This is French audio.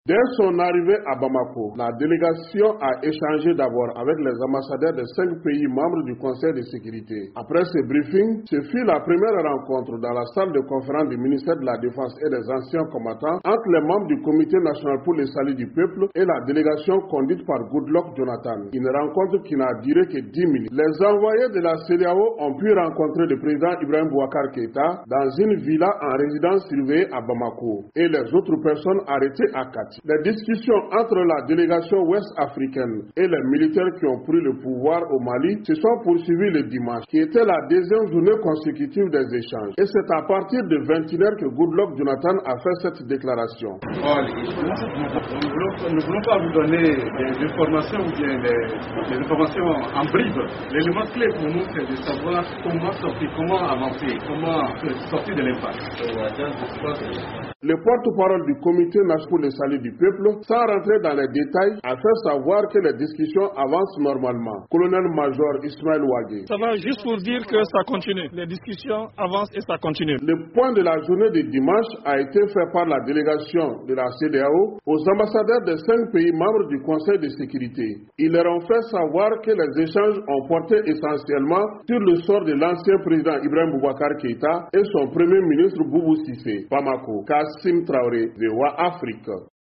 Dès son arrivée à Bamako, la délégation a échangé d'abord avec les ambassadeurs des 5 pays membres du Conseil de sécurité. Après ce briefing, ce fut la première rencontre dans la salle de conférence du ministère de la Défense et des anciens combattants entre les membres du Comité national pour le salut du peuple et la délégation conduite par Goodluck Jonathan. Une rencontre qui n'a duré que 10 minutes. Les envoyés de la CEDEAO ont pu rencontrer le président Ibrahim Boubacar Keïta dans une villa en résidence surveillée à Bamako et les autres personnes arrêtées à Kati. Les discussions entre la délégation ouest-africaine et les militaires qui ont pris le pouvoir au Mali se sont poursuivies le dimanche, qui était la deuxième journée consécutive des échanges. Et c'est à partir de 21h que Goodluck Jonathan a fait cette déclaration. Nous ne voulons pas vous donner des informations ou bien des informations en bribe. L'élément clé pour nous, c'est de savoir comment sortir, comment avancer, comment sortir de l'impasse. Le porte-parole du Comité national pour le salut du peuple, sans rentrer dans les détails, a fait savoir que les discussions avancent normalement. Colonel-major Ismaël Ouagé. Ça va juste pour dire que ça continue. Les discussions avancent et ça continue. Le point de la journée de dimanche a été fait par la délégation de la CEDEAO aux ambassadeurs des 5 pays membres du Conseil de sécurité. Ils leur ont fait savoir que les échanges ont porté essentiellement sur le sort de l'ancien président Ibrahim Boubacar Keïta et son premier ministre Boubou Cissé. Bamako, Kassim Traoré, VOA Afrique.